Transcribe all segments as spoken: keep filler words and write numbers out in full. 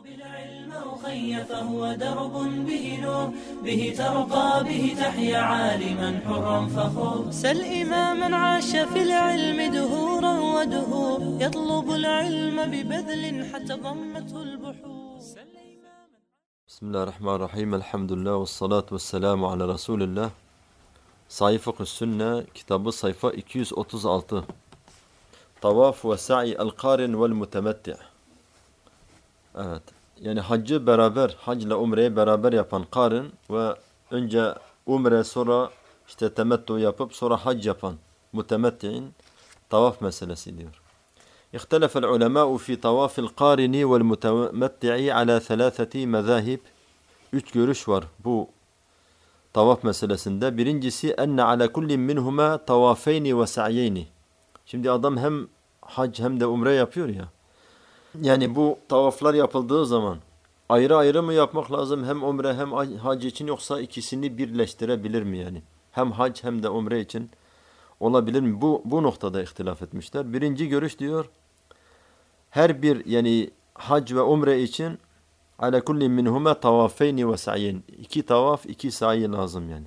بالعلم أخي فهو درب به نور به ترقى به تحيا عالما حرا فخور سل إماما عاش في العلم دهورا ودهور يطلب العلم ببذل حتى ضمته البحور. بسم الله الرحمن الرحيم. الحمد لله والصلاة والسلام على رسول الله. Sahih Fıkh Sünne kitabı sayfa iki yüz otuz altı. Tavaf ve sa'i el-qarin vel mutemetti'. Evet. Yani haccı beraber, hac ile umreyi beraber yapan karin ve önce umre sonra işte temettu yapıp sonra hac yapan mutemetti'in tavaf meselesi diyor. اختلف العلماء في طواف القارن والمتمتع على ثلاثة مذاهب. Üç görüş var bu tavaf meselesinde. Birincisi enne ala kullin minhuma tavafeyni ve sa'yeyni. Şimdi adam hem hac hem de umre yapıyor ya. Yani bu tavaflar yapıldığı zaman ayrı ayrı mı yapmak lazım hem umre hem hac için, yoksa ikisini birleştirebilir mi yani? Hem hac hem de umre için olabilir mi? Bu bu noktada ihtilaf etmişler. Birinci görüş diyor, her bir yani hac ve umre için ala kulli minhuma tavafeyni ve sa'yen. İki tavaf, iki sa'i lazım yani.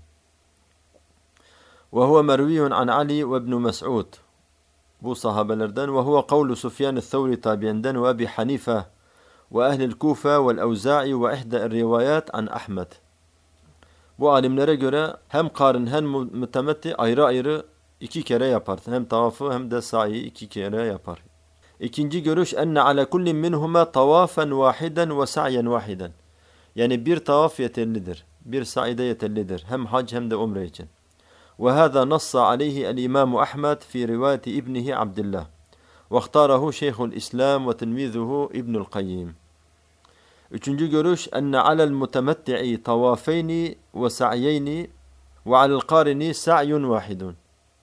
Ve huve merviyun an Ali ve ibn Mes'ud. Bu sahabelerden. Ve huve kavlu Sufyan el-Thawri tabiinden ve Ebi Hanife ve ehlil Kufa vel Evza'i ve ihda rivayat an Ahmed. Bu alimlere göre hem karin hem mütemetti ayrı ayrı iki kere yapar. Hem tavafı hem de sa'i iki kere yapar. İkinci görüş enne ala kullin minhuma tavafen vahiden ve sa'yen vahiden. Yani bir tavaf yeterlidir. Bir sa'i de yeterlidir. Hem hac hem de umre için. Ve hâzâ nassa aleyhi el-İmâmu Ahmed fi rivayeti ibnihi Abdillah. Ve ihtârahu Şeyhul İslam ve tilmîzuhu İbnül Kayyim. Üçüncü görüş enne alel mutemetti'i tavafeyni ve sa'yeyni ve alel qarini sa'yun vahidun.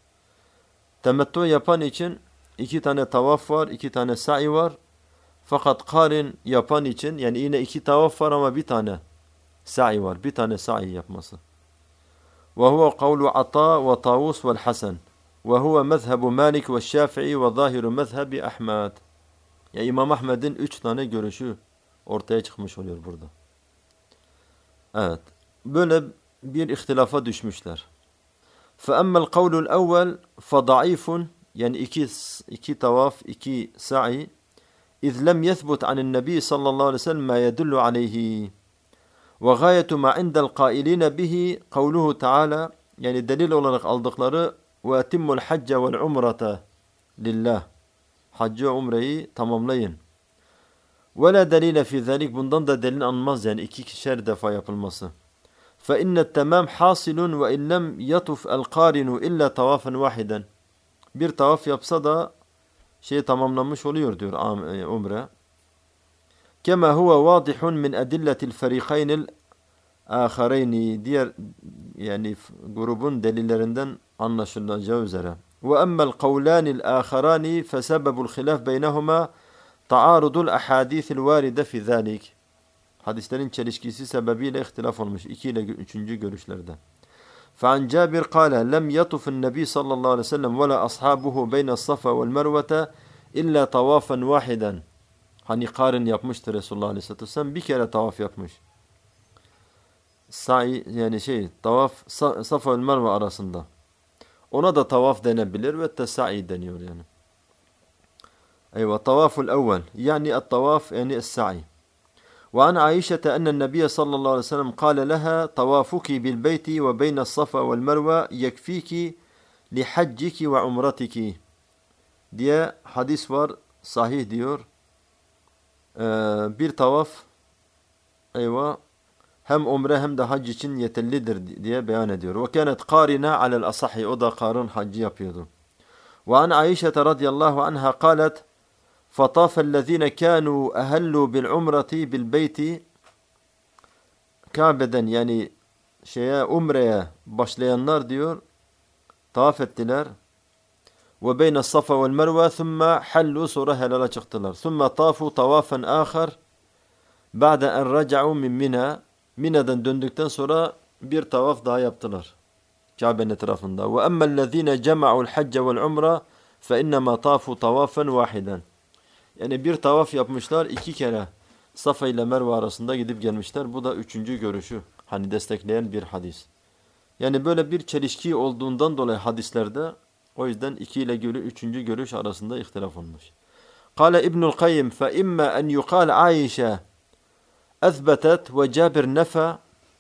Temettu yapan için iki tane tavaf var, iki tane sa'i var. Fakat karin yapan için yani yine iki tavaf var ama bir tane sa'i var. Bir tane sa'i yapması. Ve huve kavlu Ata ve Tavus vel Hasan. Ve huve mezhebu Malik ve Şafii ve zahiru mezhebi Ahmed. Ya İmam Ahmed'in üç tane görüşü ortaya çıkmış oluyor burada. Evet. Böyle bir ihtilafa düşmüşler. فَأَمَّا الْقَوْلُ الْأَوَّلِ فَضَعِيفٌ. Yani iki, iki tavaf, iki sa'i. اِذْ لَمْ يَثْبُتْ عَنِ النَّبِيِّ sallallahu aleyhi ve sellem مَا يَدُلُّ عَلَيْهِ. وَغَايَةُ مَا عِنْدَ الْقَائِلِينَ بِهِ قَوْلُهُ تَعَالَى. Yani delil olarak aldıkları وَاَتِمُّ الْحَجَّ وَالْعُمْرَةَ لِلّٰهِ. Haccı ve umreyi tamamlayın. وَلَا دَلِيلَ فِي ذَلِكَ. Bundan da delil anmaz yani iki kişer defa yapılması. فَاِنَّ التَّمَامْ حَاصِلٌ وَاِنْ لَمْ يَطُفْ الْقَارِنُ اِلَّا تَوَافًا وَاحِدًا. Bir tavaf yapsa da şey tamamlanmış oluyor diyor umre. Kema huve vadihun min adillatil fariqaynil ahareyni. Diğer yani grubun delillerinden anlaşılacağı üzere. Ve emmel kavlanil aharani fesebebul hilaf beynehuma taarudul ahadithil varide fi zalik. Hadislerin çelişkisi sebebiyle ihtilaf olmuş iki ile üçüncü görüşlerde. فعن جابر قال لم يطف النبي صلى الله عليه وسلم ولا أصحابه بين الصفا والمروة إلا طوافا واحدا. Hani karin yapmıştır Resulullah Aleyhisselatü Vesselam, bir kere tavaf yapmış. Sa'i yani şey tavaf Safa ve Merve arasında. Ona da tavaf denebilir ve de sa'i deniyor yani. Eyvah, tavaful evvel yani et-tavaf yani es-sa'i. وعن عائشة أن النبي صلى الله عليه وسلم قال لها طوافك بالبيت وبين الصفا والمروة يكفيك لحجك وعمرتك diye hadis var, sahih diyor. Ee, bir tavaf eyvah hem umre hem de hac için yeterlidir diye beyan ediyor. وكانت قارنة على الأصح. O da karın haccı yapıyordu. وعن عائشة رضي الله عنها قالت فطاف الذين كانوا أهلوا بالعمرة بالبيت. Kabe'den yani şeye umreye başlayanlar diyor tavaf ettiler. Ve beyne Safa vel Merve thumma hallu, sonra helala çıktılar. Thumma tafu tavafen ahar ba'de en raca'u min Mina. Mina'dan döndükten sonra bir tavaf daha yaptılar Kabe'nin etrafında. Ve emmellezine cema'u'l hacce vel umre fe innema tafu tavafen vahiden. Yani bir tavaf yapmışlar iki kere. Safa ile Merve arasında gidip gelmişler. Bu da üçüncü görüşü. Hani destekleyen bir hadis. Yani böyle bir çelişki olduğundan dolayı hadislerde o yüzden iki ile görü, üçüncü görüş arasında ihtilaf olmuş. Kale İbnül Kayyim fe imma en yukal Ayşe ezbetet ve Cabir nefa.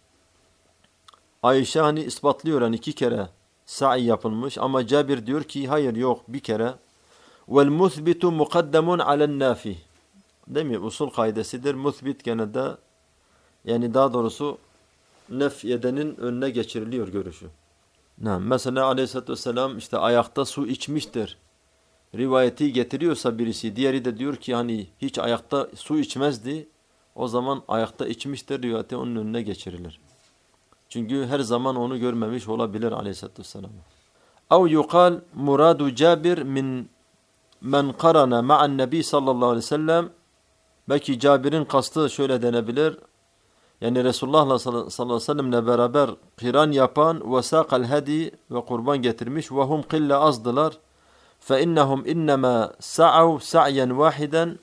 Ayşe hani ispatlıyor hani iki kere sa'i yapılmış ama Cabir diyor ki hayır yok bir kere. Vel muthbitu mukaddemun alen nafi. Değil mi? Usul kaidesidir. Muthbit gene de yani daha doğrusu nef edenin önüne geçiriliyor görüşü. Ne? Mesela Aleyhisselatü Vesselam işte ayakta su içmiştir. Rivayeti getiriyorsa birisi, diğeri de diyor ki hani hiç ayakta su içmezdi. O zaman ayakta içmiştir rivayeti onun önüne geçirilir. Çünkü her zaman onu görmemiş olabilir Aleyhisselatü Vesselam. Ev yukal muradu Cabir min men karana ma'an nebi sallallahu aleyhi ve sellem. Belki Cabir'in kastı şöyle denebilir. Yani Resulullah sallallahu aleyhi ve sellemle beraber kıran yapan ve saqal hadi ve kurban getirmiş ve hum qille azdılar. Fe innehum innema sa'u sa'yen vahiden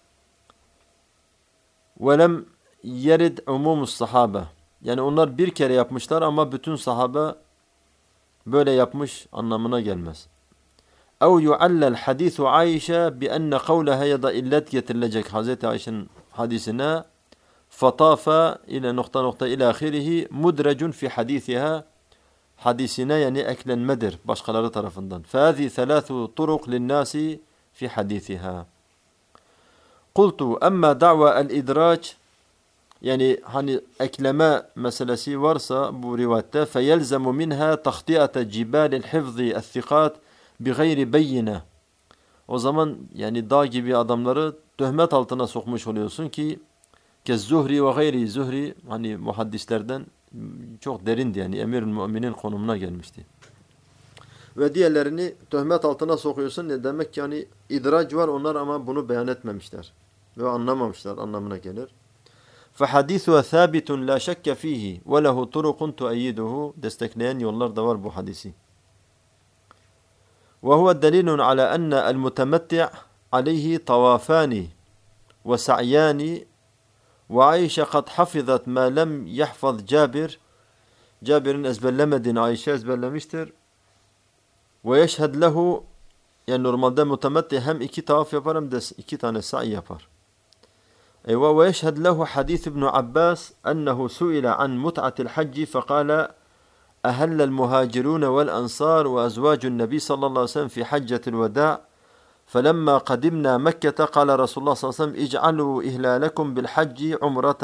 ve lem yerid umumus sahabe. Yani onlar bir kere yapmışlar ama bütün sahabe böyle yapmış anlamına gelmez. Ev yuallel hadithu Ayşe bi enne kavleha ya da illet getirilecek Hazreti Ayşe'nin hadisine fatafa ile nokta nokta ila ahirihi mudrecun fi hadisiha hadisine yani eklenmedir başkaları tarafından. Fâzi thelâthu turuk linnâsi fi hadisiha. Kultu emma da'va el-idraç yani hani ekleme meselesi varsa bu rivayette feyelzemu minha tahtiyate cibalil hifzi el-thiqat bi gayri beyyine. O zaman yani dağ gibi adamları töhmet altına sokmuş oluyorsun ki kez Zuhri ve gayri Zuhri hani muhaddislerden çok derindi yani emir-ül müminin konumuna gelmişti. Ve diğerlerini töhmet altına sokuyorsun ne demek ki yani idrac var onlar ama bunu beyan etmemişler ve anlamamışlar anlamına gelir. فَحَدِيثُهَ ثَابِتٌ لَا شَكَّ ف۪يهِ وَلَهُ طُرُقٌ تُؤَيِّدُهُ destekleyen yollar da var bu hadisi. وهو دليل على أن المتمتع عليه طوافان وسعيان وعائشة قد حفظت ما لم يحفظ جابر Cabir'in ezberlemediğini Ayşe ezberlemiştir. Ve yeşhed lehu yani normalde mutemetti hem iki tavaf yapar hem de iki tane sa'i yapar. Eyvah ve yeşhed lehu hadis İbn Abbas ennehu su'ila an mut'atil hacci fekala أهل المهاجرون والأنصار وأزواج النبي صلى الله عليه وسلم في حجة الوداع فلما قدمنا مكة قال رسول الله صلى الله عليه وسلم اجعلوا إهلالكم بالحج عمرة.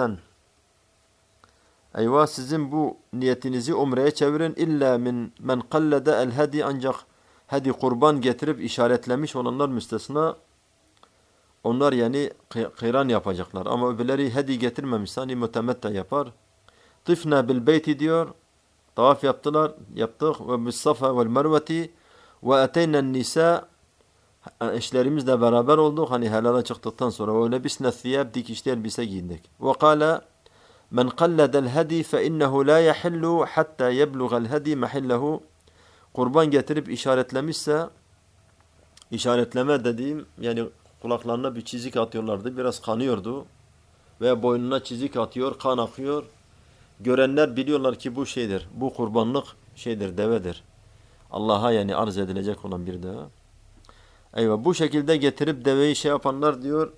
Eyvah sizin bu niyetinizi umreye çevirin illa min men qallada el hadi ancak hadi kurban getirip işaretlemiş olanlar müstesna. Onlar yani kıran yapacaklar ama öbürleri hadi getirmemiş hani mutemetta yapar. Tifna bil beyti diyor. Tavaf yaptılar, yaptık ve bis safa vel merveti ve eteynen nisa eşlerimizle beraber olduk hani helala çıktıktan sonra ve lebisne thiyab dikişli elbise giyindik. Ve kâle men qalladel hadi fe innehu la yahillu hatta yebluğel hadi mahillehu. Kurban getirip işaretlemişse işaretleme dediğim yani kulaklarına bir çizik atıyorlardı biraz kanıyordu veya boynuna çizik atıyor kan akıyor. Görenler biliyorlar ki bu şeydir. Bu kurbanlık şeydir, devedir. Allah'a yani arz edilecek olan bir deve. Eyvah bu şekilde getirip deveyi şey yapanlar diyor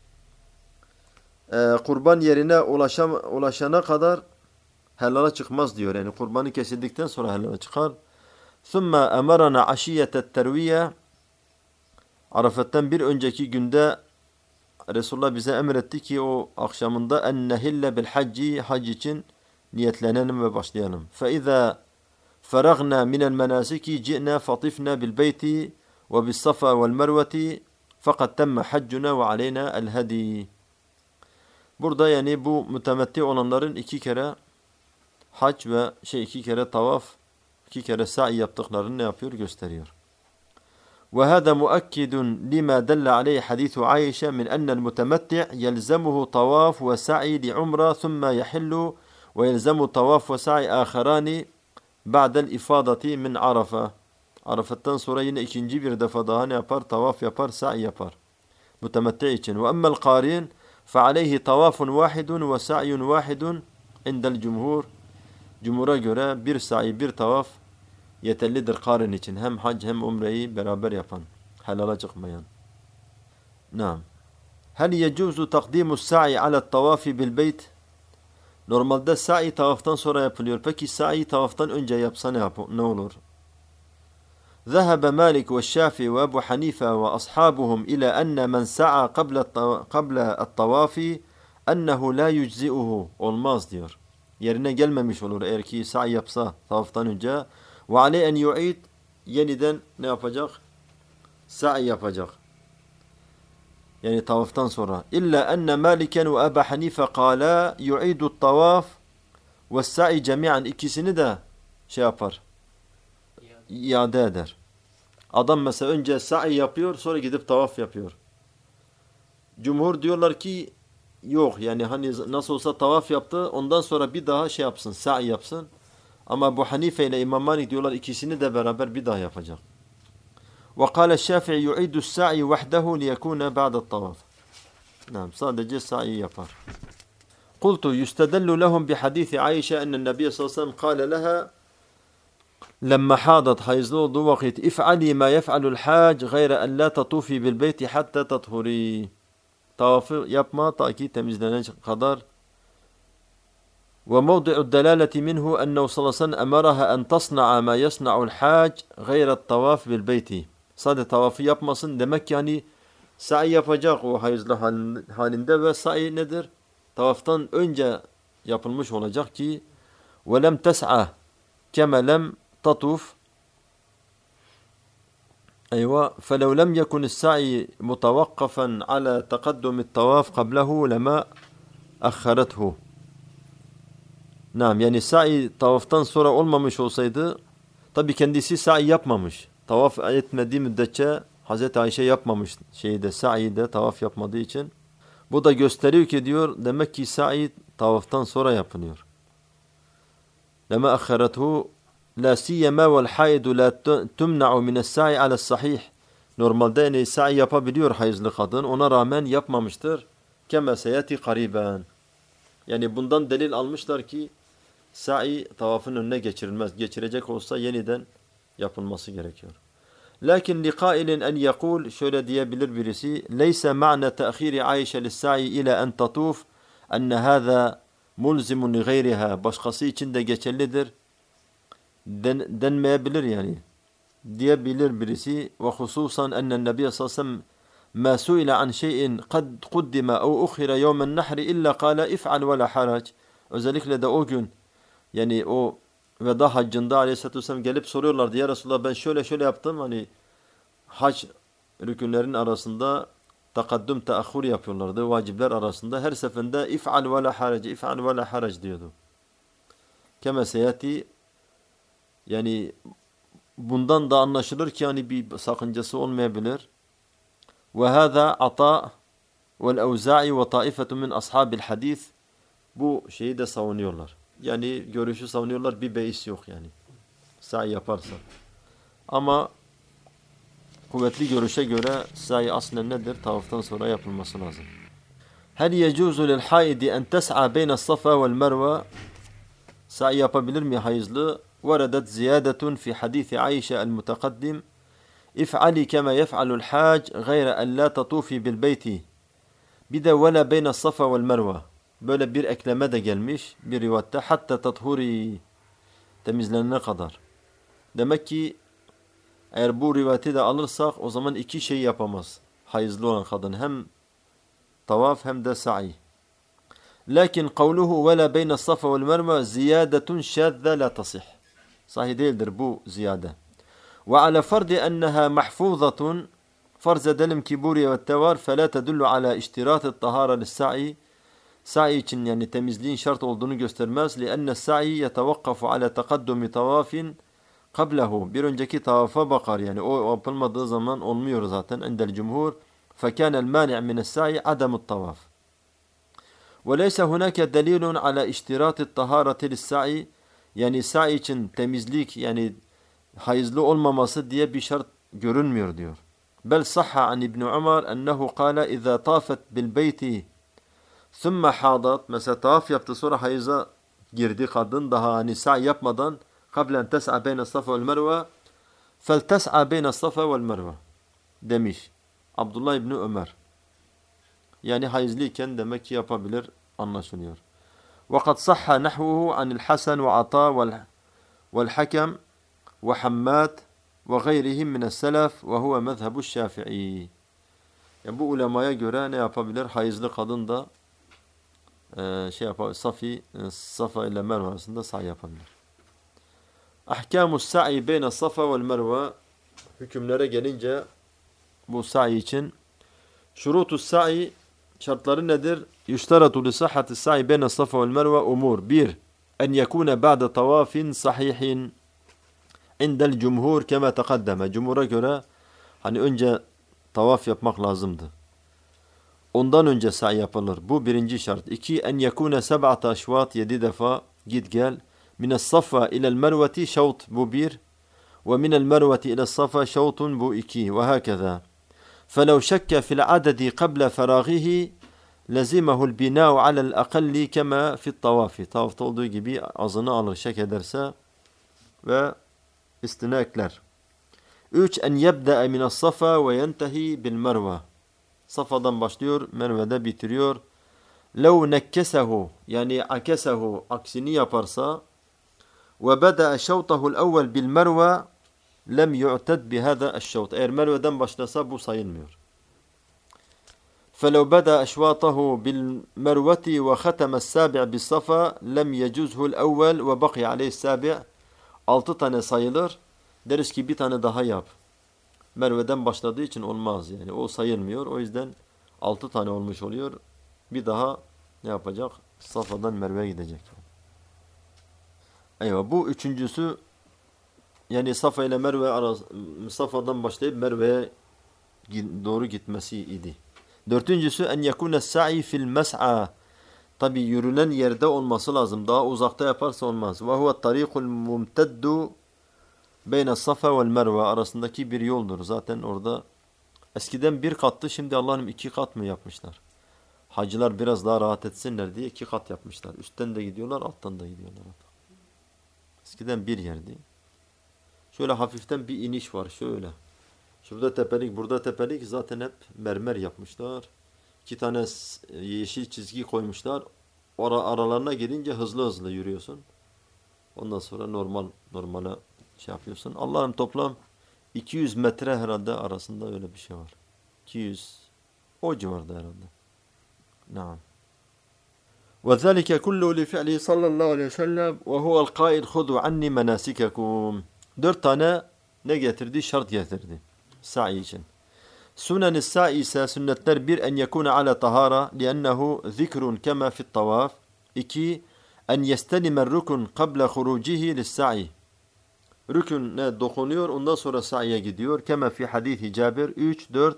e, kurban yerine ulaşam, ulaşana kadar helala çıkmaz diyor. Yani kurbanı kesildikten sonra helala çıkar. ثُمَّ أَمَرَنَا عَشِيَّةَ التَّرْوِيَّةِ Arafat'tan bir önceki günde Resulullah bize emretti ki o akşamında en nehille bil hacci hac için niyetlenelim ve başlayalım. فَإِذَا فَرَغْنَا مِنَ الْمَنَاسِكِ جِئْنَا فَطِفْنَا بِالْبَيْتِ وَبِالصَّفَا وَالْمَرْوَةِ فَقَدْ تَمَّ حَجُّنَا وَعَلَيْنَا الْهَدِي. Burada yani bu mütemetti olanların iki kere hac ve şey iki kere tavaf, iki kere sa'i yaptıklarını ne yapıyor gösteriyor. وهذا مؤكد لما دل عليه حديث عائشة من أن المتمتع يلزمه طواف وسعي لعمرة ثم يحل ويلزم طواف وسعي آخران بعد الإفاضة من عرفة. Arafat'tan sonra yine ikinci bir defa daha ne yapar? Tavaf yapar, sa'i yapar. Mütemetti için. Ve emmel qarin فعليه طواف واحد وسعي واحد عند الجمهور. Cumhur'a göre bir sa'i bir tavaf yeterlidir karın için. Hem hac hem umreyi beraber yapan, helala çıkmayan. Naam. Hel yecuzu takdimu sa'i ala tavafi bil beyt? Normalde sa'i tavaftan sonra yapılıyor. Peki sa'i tavaftan önce yapsa ne, yap ne olur? ذهب مالك والشافعي وأبو حنيفة وأصحابهم إلى أن من سعى قبل قبل الطواف أنه لا يجزئه. Olmaz diyor. Yerine gelmemiş olur eğer ki sa'i yapsa tavaftan önce. Ve aleyh en yu'id, yeniden ne yapacak? Sa'i yapacak. Yani tavaftan sonra. İlla enne Maliken ve Ebu Hanife kâlâ yu'idu tavaf ve sa'i cemi'an, ikisini de şey yapar. İade eder. Adam mesela önce sa'i yapıyor, sonra gidip tavaf yapıyor. Cumhur diyorlar ki yok, yani hani nasıl olsa tavaf yaptı, ondan sonra bir daha şey yapsın, sa'i yapsın. Ama bu Hanife ile İmam Malik diyorlar ikisini de beraber bir daha yapacak. وقال الشافعي يعيد السعي وحده ليكون بعد الطواف. نعم sadece sa'i yapar. قلت يستدل لهم بحديث عائشة أن النبي صلى الله عليه وسلم قال لها لما حاضت, hayızlı olduğu vakit if'ali ma yef'alul hac gayre en la tatufi bil beyti hatta tathuri. Tavafı yapma ta ki temizlenene kadar. Ve mevdi'u delaleti minhu ennehu sallallahu aleyhi ve sellem emaraha en tasna'a ma yasna'ul hac gayre tavaf bil beyti. Sadece tavafı yapmasın demek ki hani sa'i yapacak o hayızlı halinde ve sa'i nedir? Tavaftan önce yapılmış olacak ki ve lem tes'a kema lem tatuf. أيوة فلو لم يكن السعي متوقفا على تقدم الطواف قبله لما أخرته. Naam, yani sa'i tavaftan sonra olmamış olsaydı, tabi kendisi sa'i yapmamış. Tavaf etmediği müddetçe Hazreti Ayşe yapmamış şeyde, sa'i'de tavaf yapmadığı için. Bu da gösteriyor ki diyor, demek ki sa'i tavaftan sonra yapılıyor. Lema akharathu la siyema vel haidu la tumna'u min es-sa'i ala sahih. Normalde yani sa'i yapabiliyor hayızlı kadın, ona rağmen yapmamıştır. Kema seyati kariben. Yani bundan delil almışlar ki sa'i tavafın önüne geçirilmez. Geçirecek olsa yeniden yapılması gerekiyor. Lakin li qailin en yekul, şöyle diyebilir birisi, leyse ma'na te'khiri Ayşe lis-sa'i ila en tatuf enne hâzâ mulzimun li gayriha. Başkası için de geçerlidir Den, denmeyebilir yani. Diyebilir birisi. Ve hususan ennen Nebiye sallallahu aleyhi ve sellem ma su'ile an şeyin kad kuddime ev ukhira yevmen nahri illa kâle if'al ve la harac. Özellikle de o gün, yani o veda haccında aleyhissalatü vesselam gelip soruyorlardı. Ya Resulallah, ben şöyle şöyle yaptım. Hani hac rükünlerin arasında takaddüm teahhur yapıyorlardı. Vacipler arasında. Her seferinde if'al ve la harac, if'al ve la harac diyordu. Keme seyati, yani bundan da anlaşılır ki yani bir sakıncası olmayabilir. Ve hâzâ ata vel evzâ'i ve taifetun min ashabil hadis. Bu şeyi de savunuyorlar. Yani görüşü savunuyorlar, bir beis yok yani. Sa'i yaparsa. Ama kuvvetli görüşe göre sa'i aslen nedir? Tavaftan sonra yapılması lazım. Hel yecuzu lil haidi en tes'a beyne safa vel merve. Sa'i yapabilir mi hayızlı? وردت زيادة في حديث عائشة المتقدم افعلي كما يفعل الحاج غير أن لا تطوفي بالبيت بدا ولا بين الصفا والمروة. Böyle bir ekleme de gelmiş bir rivayette, hatta tathuri, temizlenene kadar. Demek ki eğer bu rivayeti de alırsak o zaman iki şey yapamaz hayızlı olan kadın, hem tavaf hem de sa'i. Lakin kavluhu ve la beyne safa vel merve ziyadetun şadze la tasih. Sahih değildir bu ziyade. Ve ala fardi enneha mahfuzatun, farz edelim ki bu rivayette var, fela tedullu ala iştirat-ı tahara lis-sa'i. Sa'i için yani temizliğin şart olduğunu göstermez. Li'enne sa'i yetevakkafu ala takaddumi tavafin qablehu. Bir önceki tavafa bakar, yani o yapılmadığı zaman olmuyor zaten. Endel cumhur. Fekânel mâni' mine's-sa'i ademut tavaf. Ve leyse hunâke delilun ala iştirat-ı taharati lis-sa'i. Yani sa'i için temizlik, yani hayızlı olmaması diye bir şart görünmüyor diyor. Bel sahha an İbn Ömer ennehu kâle izâ tâfet bil beyti Sümme hadat. Mesela tavaf yaptı sonra hayıza girdi kadın. Daha hani sa'i yapmadan kablen tes'a beyne safa vel merve fel tes'a beyne safa vel merve demiş. Abdullah İbni Ömer. Yani hayızlıyken demek ki yapabilir anlaşılıyor. وقد صح نحوه عن الحسن وعطاء والحكم وحماد وغيرهم من السلف وهو مذهب الشافعي. Yani bu ulemaya göre ne yapabilir? Hayızlı kadın da e, şey yapar, safi, e, safa ile merve arasında sa'i yapabilir. Ahkamus sa'i beyne safa vel merve, hükümlere gelince bu sa'i için şurutus sa'i, şartları nedir? Yüşteratu li sahhati sa'i beyne safa vel merve umur. Bir, en yekune ba'de tavafin sahihin indel cumhur kema tekaddeme. Cumhura göre hani önce tavaf yapmak lazımdı. Ondan önce sa'i yapılır. Bu birinci şart. İki, en yekune seb'ate aşvat, yedi defa git gel. Mines safa ilel merveti şavt, bu bir. Ve minel merveti ilel safa şavtun, bu iki. Ve hakeza. فلو شك في العدد قبل فراغه لزمه البناء على الأقل كما في الطواف. Tavafta olduğu gibi azını alır, şek ederse ve üstüne ekler. Üç, en yebde'e minas safa ve yentehi bil merve. Safa'dan başlıyor, Merve'de bitiriyor. Lev nekkesehu, yani akesehu, aksini yaparsa ve bede'e şevtahu'l evvel bil merve lem yu'ted bihada eşşevt. Eğer Merve'den başlasa bu sayılmıyor. فلو بدأ أشواطه بالمروة وختم السابع بالصفا لم يجزه الأول وبقي عليه السابع. Altı tane sayılır. Deriz ki bir tane daha yap. Merve'den başladığı için olmaz yani. O sayılmıyor. O yüzden altı tane olmuş oluyor. Bir daha ne yapacak? Safa'dan Merve'ye gidecek. Eyvah, bu üçüncüsü, yani Safa ile Merve arası, Safa'dan başlayıp Merve'ye doğru gitmesi idi. Dördüncüsü en yekune sa'i fil mes'a. Tabi yürünen yerde olması lazım. Daha uzakta yaparsa olmaz. Ve huve tarikul mumteddu beyne Safa vel Merve arasındaki bir yoldur. Zaten orada eskiden bir kattı, şimdi Allah'ım iki kat mı yapmışlar? Hacılar biraz daha rahat etsinler diye iki kat yapmışlar. Üstten de gidiyorlar, alttan da gidiyorlar. Eskiden bir yerdi. Şöyle hafiften bir iniş var şöyle. Şurada tepelik, burada tepelik, zaten hep mermer yapmışlar. İki tane yeşil çizgi koymuşlar. Ara, aralarına girince hızlı hızlı yürüyorsun. Ondan sonra normal normale şey yapıyorsun. Allah'ım toplam iki yüz metre herhalde arasında öyle bir şey var. iki yüz, o civarda herhalde. Naam. وَذَلِكَ كُلُّهُ لِفِعْلِهِ sallallahu aleyhi ve sellem وَهُوَ الْقَائِلْ خُذُوا عَنِّي مَنَاسِكَكُمْ. Dört tane ne getirdi? Şart getirdi sa'i için. Sünnen-i sa'i ise sünnetler bir, en yekune ala tahara liennehu zikrun kema fi't tavaf. İki, en yestelimer rukun qabla hurucihi lis-sa'i. Rüküne dokunuyor, ondan sonra sa'iye gidiyor. Kema fi hadithi Cabir. Üç, dört,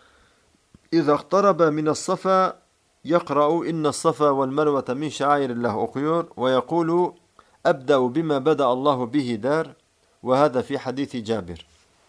İza iqtaraba minas safa yakra'u innas safa vel mervete min şairillah okuyor ve yekulu ebda'u bima beda Allahu bihi der ve hada fi hadithi Cabir.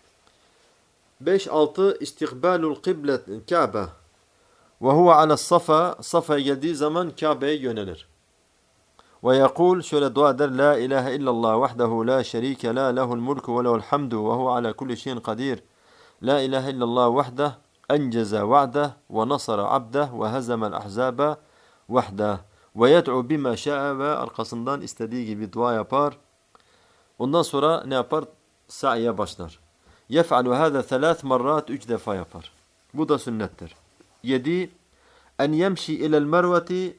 beş, altı, istikbalul kıble Kabe ve huve ala safa, Safa'ya geldiği zaman Kabe'ye yönelir. Ve yekul, şöyle dua eder, la ilahe illallah vahdehu la şerike la lehul mulku ve lehul hamdu ve huve ala kulli şeyin kadir. La ilahe illallah vahdeh enceze va'deh ve nasara abdeh ve hezemel ahzabe vahdeh ve yed'u bima şa'a, ve arkasından istediği gibi dua yapar. Ondan sonra ne yapar? Sa'iye başlar. Yef'alu hâzâ thelâth marrat, üç defa yapar. Bu da sünnettir. Yedi, en yemşi ilel merveti,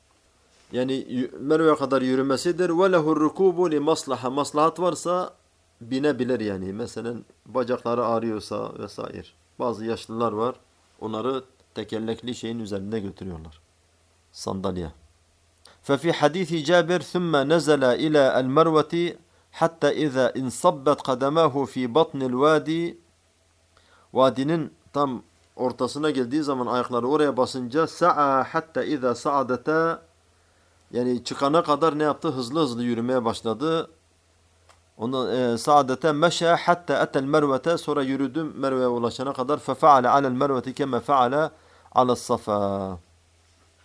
yani Merve'ye kadar yürümesidir. Ve lehur rukubu li maslaha, maslahat varsa binebilir yani. Mesela bacakları ağrıyorsa vesaire. Bazı yaşlılar var. Onları tekerlekli şeyin üzerinde götürüyorlar. Sandalye. Fefi hadithi Cabir thumma nezala ila el merveti hatta iza insabbat kademahu fi batnil vadi. Vadinin tam ortasına geldiği zaman ayakları oraya basınca sa'a hatta iza sa'adata, yani çıkana kadar ne yaptı? Hızlı hızlı yürümeye başladı. Ondan e, saadete meşe hatta etel mervete, sonra yürüdüm Merve'ye ulaşana kadar. Fe faale alel merveti keme faale alel safa.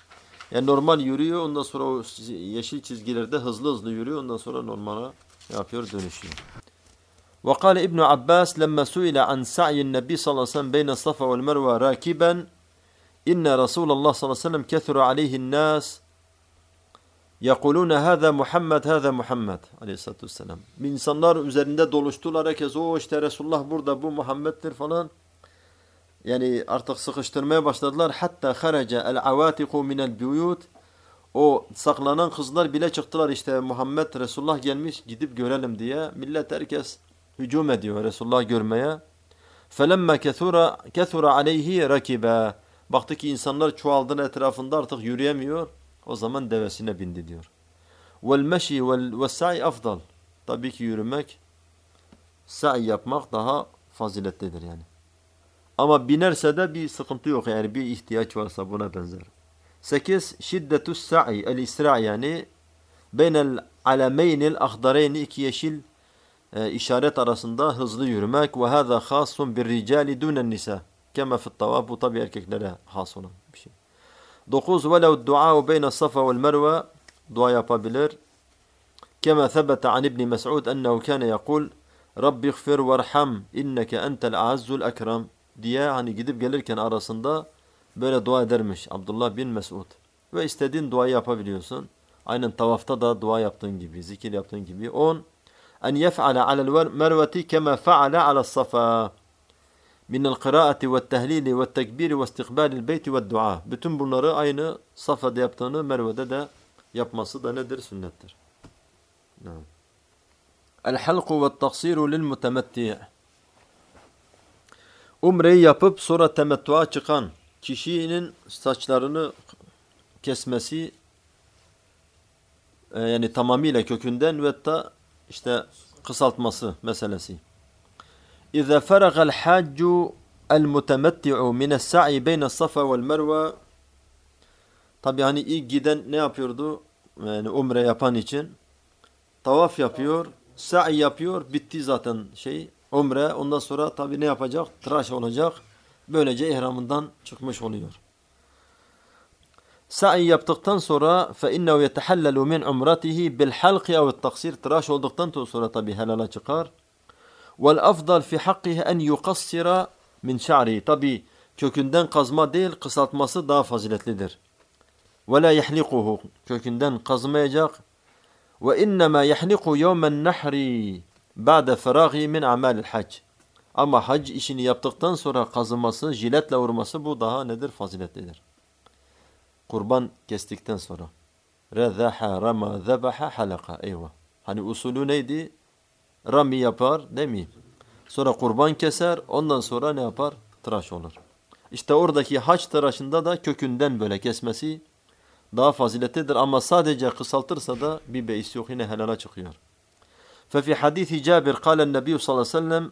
Yani normal yürüyor, ondan sonra o yeşil çizgilerde hızlı hızlı yürüyor, ondan sonra normala yapıyor, dönüşüyor. وقال ابن عباس لما سئل عن سعي النبي صلى الله عليه وسلم بين الصفا والمروة راكبا إن رسول الله صلى الله عليه وسلم كثر عليه الناس يقولون هذا محمد هذا محمد aleyhissalatü vesselam. İnsanlar üzerinde doluştular, herkes o işte Resulullah burada, bu Muhammed'dir falan. Yani artık sıkıştırmaya başladılar. Hatta kharaca el-avatiqu minel buyut. O saklanan kızlar bile çıktılar, işte Muhammed Resulullah gelmiş, gidip görelim diye. Millet herkes hücum ediyor Resulullah görmeye. Felemma kethura kethura aleyhi rakiba. Baktı ki insanlar çoğaldığın etrafında, artık yürüyemiyor. O zaman devesine bindi diyor. Vel meşi vel sa'i afdal. Tabii ki yürümek, sa'i yapmak daha faziletlidir yani. Ama binerse de bir sıkıntı yok, yani bir ihtiyaç varsa buna benzer. sekiz. Şiddetus sa'i el-isra, yani beynel alameynil ahdareyni, iki yeşil e, işaret arasında hızlı yürümek. Ve hâzâ khâssun bir ricâli dûnen nisa. Kema fit tavaf, bu tabi erkeklere has olan bir şey. dokuz. Velev duâ'u beyne safa vel merve, dua yapabilir. Kema thebete an İbni Mes'ud ennehu kâne yakul Rabbi gfir verham inneke entel a'azzul ekram diye, hani gidip gelirken arasında böyle dua edermiş Abdullah bin Mes'ud. Ve istediğin duayı yapabiliyorsun. Aynen tavafta da dua yaptığın gibi, zikir yaptığın gibi. on. En yef'ale alel merveti kema fe'ale alel safa minel kıraati ve tehlili ve tekbiri ve istikbalil beyti ve dua. Bütün bunları aynı Safa'da yaptığını Merve'de de yapması da nedir? Sünnettir. El halku ve taksiru lil mutemetti. Umreyi yapıp sonra temettuğa çıkan kişinin saçlarını kesmesi, yani tamamıyla kökünden ve da işte kısaltması meselesi. İza faraga'l haccu el mutemetti'u min es-sa'i beyne es-safa ve'l merve. Tabii hani ilk giden ne yapıyordu? Yani umre yapan için tavaf yapıyor, sa'i yapıyor, bitti zaten şey umre. Ondan sonra tabii ne yapacak? Tıraş olacak. Böylece ihramından çıkmış oluyor. Sa'i yaptıktan sonra فَاِنَّهُ يَتَحَلَّلُ مِنْ عُمْرَتِهِ بِالْحَلْقِ اَوْ التَّقْصِيرِ. Tıraş olduktan sonra tabii helala çıkar. وَالْأَفْضَلْ فِي حَقِّهِ اَنْ يُقَصِّرَ مِنْ شَعْرِهِ. Tabii kökünden kazma değil, kısaltması daha faziletlidir. وَلَا يَحْلِقُهُ. Kökünden kazmayacak. وَاِنَّمَا يَحْلِقُ يَوْمَ النَّحْرِ بَعْدَ فَرَاغِهِ مِنْ عَمَالِ الْحَجِّ. Ama hac işini yaptıktan sonra kazıması, jiletle vurması, bu daha nedir? Faziletlidir. Kurban kestikten sonra. Rezaha, rama, zebaha, halaka. Eyvah. Hani usulü neydi? Rami yapar, değil mi? Sonra kurban keser, ondan sonra ne yapar? Tıraş olur. İşte oradaki hac tıraşında da kökünden böyle kesmesi daha faziletlidir. Ama sadece kısaltırsa da bir beis yok, yine helala çıkıyor. Fefi hadithi Cabir, kâlen nebiyyü sallallahu aleyhi ve sellem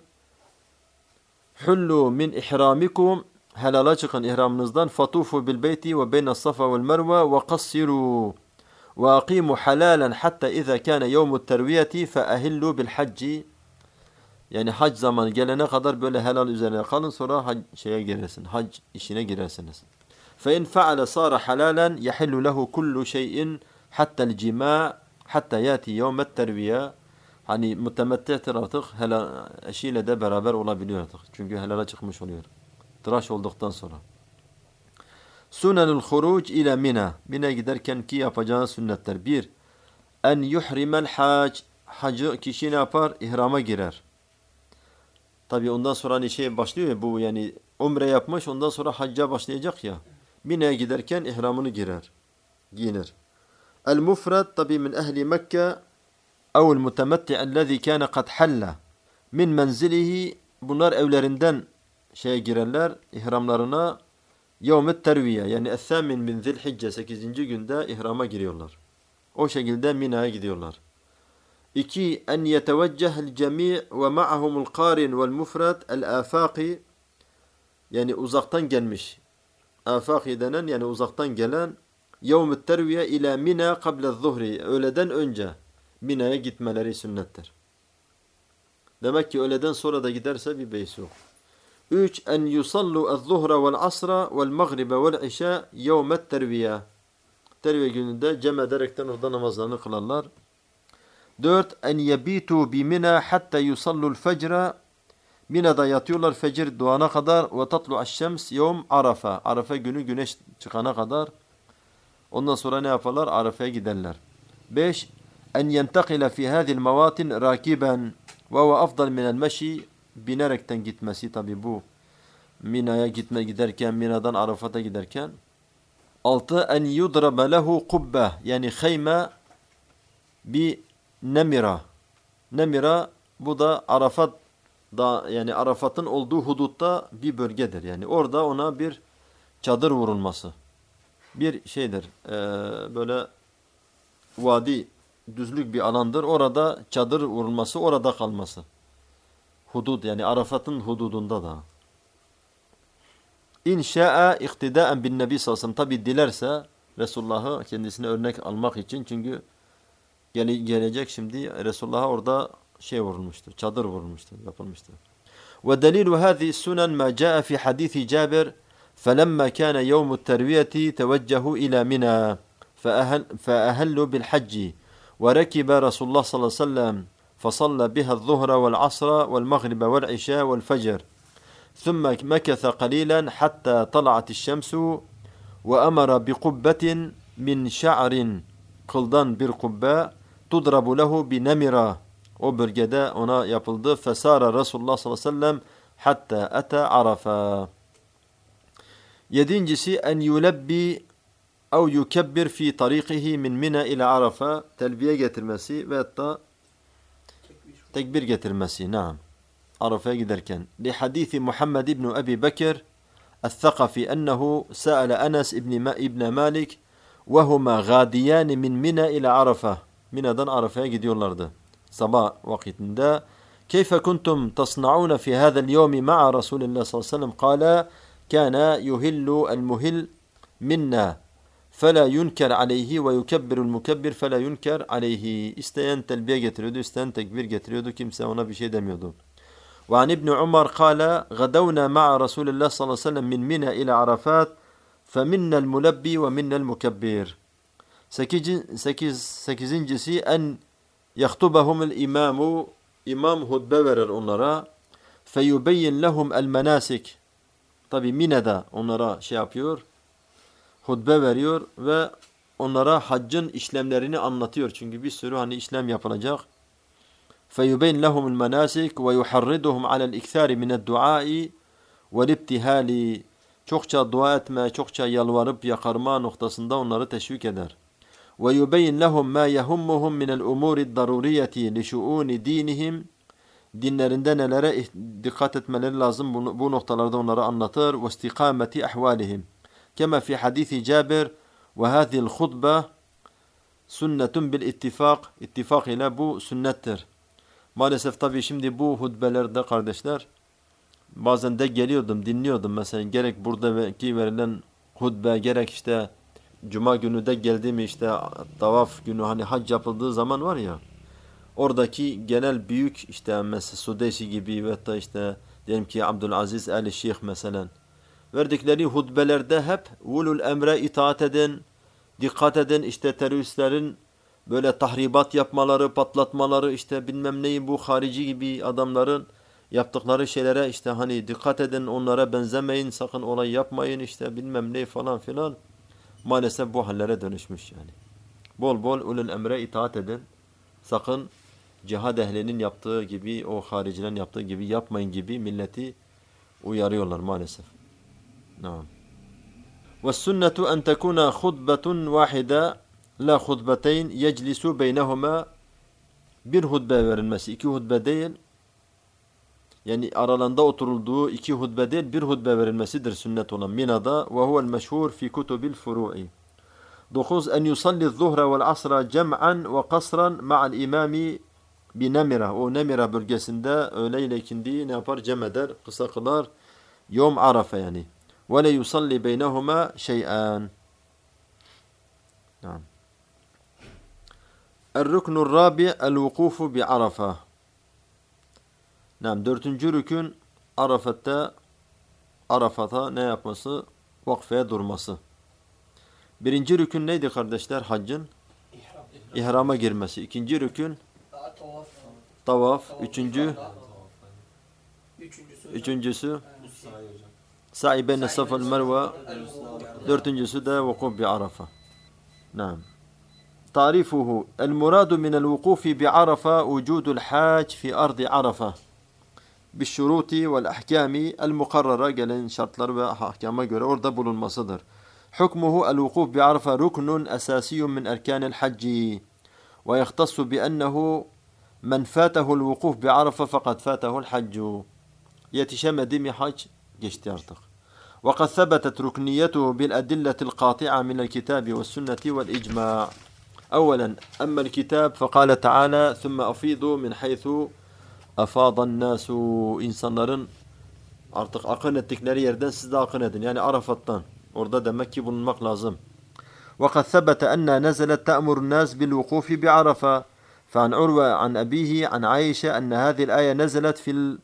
Hullu min ihramikum, helala çıkın ihramınızdan, fatufu bil beyti ve beyne safa vel merve ve kassiru ve aqimu halalan hatta iza kana yevmut terviyeti fe ahillu bil hacci. Yani hac zamanı gelene kadar böyle helal üzerine kalın, sonra hac şeye girersiniz, hac işine girersiniz. Fe in faale sara halalan yahillu lehu kullu şeyin hatta'l cima hatta yati yevmet terviye. Hani mutemetti'tir artık, helal eşiyle de beraber olabiliyor artık. Çünkü helala çıkmış oluyor. Tıraş olduktan sonra. Sunenul huruc ile Mina. Mina giderken ki yapacağı sünnetler. Bir, en yuhrimel hac. Hacı kişi ne yapar? İhrama girer. Tabi ondan sonra hani şey başlıyor ya, bu yani umre yapmış, ondan sonra hacca başlayacak ya. Mina'ya giderken ihramını girer. Giyinir. El mufrad tabi min ehli Mekke اَوْ الْمُتَمَتِّعَ الَّذ۪ي كَانَ قَدْ حَلَّ min menzilihi. Bunlar evlerinden şeye girerler, ihramlarına yevmet terviye, yani es-sâmin min zilhicce, sekizinci günde ihrama giriyorlar. O şekilde Mina'ya gidiyorlar. iki. En yeteveccehel cemi' ve ma'ahumul qarin vel mufrad el afaki, yani uzaktan gelmiş. Afaki denen, yani uzaktan gelen, yevmet terviye ila Mina kable zuhri, öğleden önce Mina'ya gitmeleri sünnettir. Demek ki öğleden sonra da giderse bir beis yok. üç. En yusallu az-zuhra vel asra vel magribe vel işa yevmet terviye. terviye gününde cem ederekten orada namazlarını kılarlar. Dört. En yebitu bi Mina hatta yusallul fecra. Mina'da yatıyorlar fecir doğana kadar ve tatlu'aş şems yevm Arafa. Arafa günü güneş çıkana kadar. Ondan sonra ne yaparlar? Arafa'ya giderler. Beş. En yentakile fi hadhihi mevatin rakiben ve huve afdal minel meşi. Binerekten gitmesi tabi bu. Mina'ya gitme giderken, Mina'dan Arafat'a giderken. Altı. En yudrabe lehu kubbe. Yani khayme bi nemira. Nemira bu da Arafat da, yani Arafat'ın olduğu hudutta bir bölgedir. Yani orada ona bir çadır vurulması. Bir şeydir. E, böyle vadi, düzlük bir alandır. Orada çadır vurulması, orada kalması. Hudud, yani Arafat'ın hududunda da. İnşa'a iktidaen bin Nebi sallallahu aleyhi ve sellem. Tabi dilerse Resulullah'ı kendisine örnek almak için, çünkü gele, gelecek şimdi Resulullah'a orada şey vurulmuştur, çadır vurulmuştur, yapılmıştır. Ve delilu hâzihi sunan ma câe fi hadîthi Cabir فَلَمَّا كَانَ يَوْمُ التَّرْوِيَةِ تَوَجَّهُوا إِلَى مِنَا فَأَهَلُّوا بِالْحَجِّ وَرَكِبَ رَسُولُ اللّٰهِ صَلَّى اللّٰهِ عَلَيْهِ وَسَلَّمَ فصلى بها الظهر والعصر والمغرب والعشاء والفجر ثم مكث قليلا حتى طلعت الشمس وأمر بقبة من شعر kıldan bir kubbe tudrabu lehu bi nemira, o bölgede ona yapıldı. Fesara Resulullah sallallahu aleyhi ve sellem hatta ata Arafa. Yedincisi en yulebbi ev yukebbir fi tarikihi min Mina ila Arafa, telbiye getirmesi ve hatta tekbir getirmesi. Naam. Arafa'ya giderken. Li hadithi Muhammed ibn Abi Bekir el-Thaqafi ennehu sa'ale Enes ibn, ibn Malik ve huma gadiyan min Mina ila Arafa. Mina'dan Arafa'ya gidiyorlardı. Sabah vakitinde. Keyfe kuntum tasna'un fi hada'l yevmi ma'a Resulillah sallallahu aleyhi ve sellem? Kâle kana yuhillu el-muhil minna فَلَا يُنْكَرْ عَلَيْهِ وَيُكَبِّرُ الْمُكَبِّرْ فَلَا يُنْكَرْ عَلَيْهِ. İsteyen telbiye getiriyordu, isteyen tekbir getiriyordu. Kimse ona bir şey demiyordu. وعن ابن عمر قال غدونا مع رسول الله صلى الله عليه وسلم من منى إلى عرفات فمنا الملبي ومنا المكبر. Sekizincisi en yahtubahumul imamu, imam hutbe verir onlara. Feyubeyyin lehum el menasik. Tabi Mina'da onlara şey yapıyor, hutbe veriyor ve onlara haccın işlemlerini anlatıyor. Çünkü bir sürü hani işlem yapılacak. فَيُبَيْنْ لَهُمُ الْمَنَاسِكُ وَيُحَرِّدُهُمْ عَلَى الْاِكْثَارِ مِنَ الدُّعَاءِ وَالِبْتِهَالِ. Çokça dua etme, çokça yalvarıp yakarma noktasında onları teşvik eder. وَيُبَيْنْ لَهُمْ مَا يَهُمُّهُمْ مِنَ الْاُمُورِ الضَّرُورِيَّةِ لِشُؤُونِ دِينِهِمْ. Dinlerinde nelere dikkat etmeleri lazım, bu, bu noktalarda onlara anlatır. وَاسْتِقَامَةِ أَحْوَالِهِمْ. كما في حديث جابر وهذه الخطبة سنة بالاتفاق. İttifak ile bu sünnettir. Maalesef tabii şimdi bu hutbelerde kardeşler bazen de geliyordum, dinliyordum mesela, gerek buradaki verilen hutbe, gerek işte cuma günü de geldi mi, işte tavaf günü, hani hac yapıldığı zaman var ya, oradaki genel büyük işte mesela Sudeysi gibi ve da işte diyelim ki Abdülaziz Ali Şeyh mesela, verdikleri hutbelerde hep ulul emre itaat edin, dikkat edin, işte teröristlerin böyle tahribat yapmaları, patlatmaları, işte bilmem neyi, bu harici gibi adamların yaptıkları şeylere işte hani dikkat edin, onlara benzemeyin, sakın olay yapmayın, işte bilmem ne falan filan. Maalesef bu hallere dönüşmüş yani. Bol bol ulul emre itaat edin. Sakın cihad ehlinin yaptığı gibi, o haricilerin yaptığı gibi yapmayın gibi milleti uyarıyorlar maalesef. Naam. وَالسُنَّةُ أَنْ تَكُونَ خُطْبَةٌ وَاحِدَةٌ لَا خُطْبَتَيْنِ يَجْلِسُ بَيْنَهُمَا. Bir hutbe verilmesi, iki hutbe değil. Yani aralarında oturulduğu iki hutbe değil, bir hutbe verilmesidir sünnet olan Mina'da. وَهُوَ الْمَشْهُورِ فِي كُتُبِ الْفُرُوعِ. dokuz. En yusalli zuhra vel asra cem'an ve kasran ma'al imami bi Nemira. O Nemira bölgesinde öğle ile ikindiyi ne yapar? Cem eder, kısa kılar. Yom Arafa yani. Ve le yusalli beynehuma şey'an. Tamam. Er-ruknur rabi' el-vukufu bi Arafa. Tamam. Dördüncü rükün Arafat'ta, Arafat'a ne yapması? Vakfeye durması. Birinci rükün neydi kardeşler haccın? İhrama girmesi. İkinci rükün Tavaf. tavaf. Üçüncü Üçüncüsü. üçüncüsü sa'i beyne safa ve merve. Dördüncüsü de vukuf bi Arafa. Naam. Tarifuhu el muradu min el vukufi bi Arafa vücudul hac fi ardi Arafa. Bişşuruti vel ahkami el mukarrara gelen şartlar ve ahkama göre orada bulunmasıdır. Hukmuhu el vukuf bi Arafa ruknun esasiyyun min erkanil hacci ve yahtassu bi ennehu men fatahu'l vukuf bi Arafa fakat fatahu'l haccu. Yetişemedi mi hac geçti artık. وقد ثبتت ركنيته بالأدلة القاطعة من الكتاب والسنة والإجماع. أولا أما الكتاب فقال تعالى ثم أفيضوا من حيث أفاض الناس. İnsanların artık akın ettikleri yerden siz de akın edin. Yani Arafat'tan. Orada demek ki bulunmak lazım. وقد ثبت أن نزلت تأمر الناس بالوقوف بعرفة. فعن عروة عن أبيه عن عائشة أن هذه الآية نزلت في ال...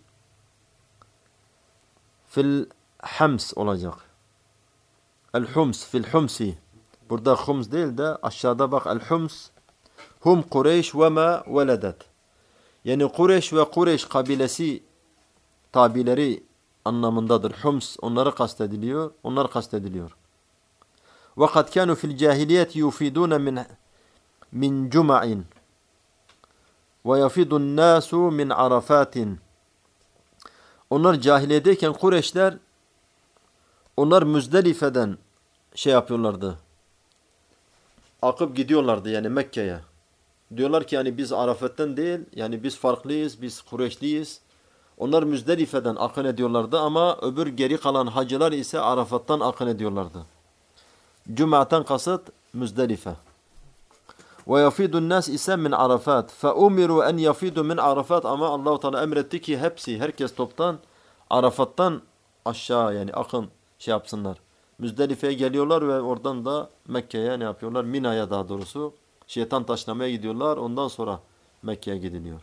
في الحمس olacak. El-Hums fil Humsi. Burada Hums değil de aşağıda bak El-Hums. Hum Kureyş ve ma veledet. Yani Kureyş ve Kureyş kabilesi tabileri anlamındadır. Hums onları kastediliyor. Onlar kastediliyor. Ve kad kanu fil cahiliyet yufidun min min cuma'in ve yafidun nasu min arafatin. Onlar cahiliyedeyken Kureyşler onlar Müzdelife'den şey yapıyorlardı. Akıp gidiyorlardı yani Mekke'ye. Diyorlar ki yani biz Arafat'tan değil, yani biz farklıyız, biz Kureyşliyiz. Onlar Müzdelife'den akın ediyorlardı ama öbür geri kalan hacılar ise Arafat'tan akın ediyorlardı. Cuma'tan kasıt Müzdelife. Ve yafidun nas ise min Arafat. Fe umiru en yafidu min Arafat ama Allah-u Teala emretti ki hepsi, herkes toptan Arafat'tan aşağı yani akın şey yapsınlar. Müzdelife'ye geliyorlar ve oradan da Mekke'ye ne yapıyorlar? Mina'ya daha doğrusu şeytan taşlamaya gidiyorlar. Ondan sonra Mekke'ye gidiliyor.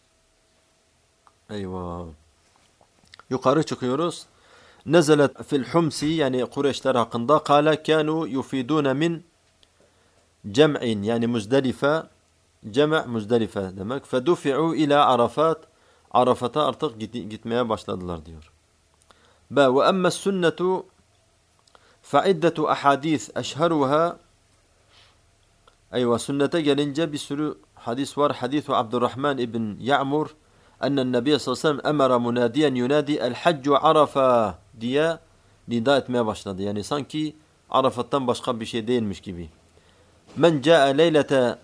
Eyvah. Yukarı çıkıyoruz. Nezelet fil Humsi yani Kureyşler hakkında kâle kânû yufidûne min cem'in yani Müzdelife cem' Müzdelife demek. Fedufi'u ila Arafat. Arafat'a artık gitmeye başladılar diyor. Ba ve emme sünnetu fe'iddetu ahadith eşheruha. Eyvah sünnete gelince bir sürü hadis var. Hadithu Abdurrahman ibn Ya'mur ennen Nebiye sallallahu aleyhi ve sellem emara munadiyen yunadi el haccu arafa diye nida etmeye başladı. Yani sanki Arafat'tan başka bir şey değilmiş gibi. Men ca'e leylete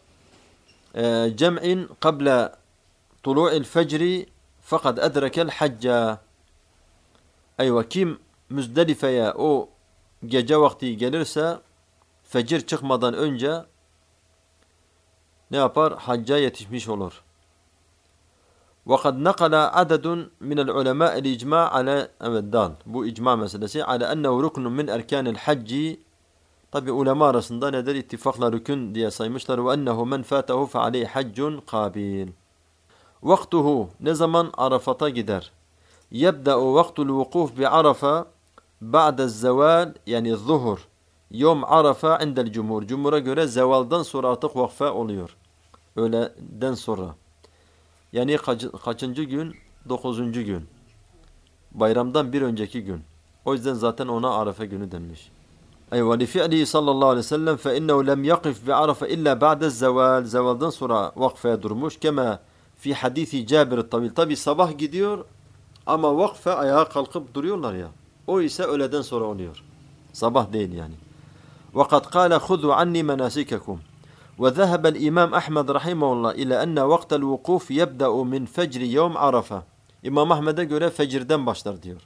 cem'in qabla tulu'il fecri fakad edrekel hacca. Eyvah kim Müzdelife'ye o gece vakti gelirse fecir çıkmadan önce ne yapar? Hacca yetişmiş olur. وَقَدْ نَقَلَ عَدَدٌ مِنَ الْعُلَمَاءِ الْاِجْمَاءِ عَلَى evet dal. Bu icma meselesi. عَلَى أَنَّهُ رُكْنٌ مِنْ اَرْكَانِ الْحَجِّ. Tabi ulema arasında nedir? İttifakla rükün diye saymışlar. وَاَنَّهُ مَنْ فَاتَهُ فَعَلَيْهِ حَجٌّ قَابِيلٌ. Vaktuhu ne zaman Arafat'a gider? يَبْدَأُ وَقْتُ الْوُقُوفِ بِعَرَفَةِ بَعْدَ الزَّوَالِ yani zuhur. Yom Arafa indel cumhur. Cumhur'a göre zevaldan sonra artık vakfe oluyor. Öğleden sonra. Yani kaç, kaçıncı gün? Dokuzuncu gün. Bayramdan bir önceki gün. O yüzden zaten ona Arafa günü denmiş. Eyvah li fi'lihi sallallahu aleyhi ve sellem fe innehu lem yakif bi Arafa illa ba'de zeval. Zevaldan sonra vakfeye durmuş. Kema fi hadisi Cabir tabil. Tabi sabah gidiyor ama vakfe ayağa kalkıp duruyorlar ya. O ise öğleden sonra oluyor. Sabah değil yani. وقد قال خذوا عني مناسككم وذهب الإمام أحمد رحمه الله إلى أن وقت الوقوف يبدأ من فجر يوم عرفة. İmam Ahmed'e göre fecirden başlar diyor.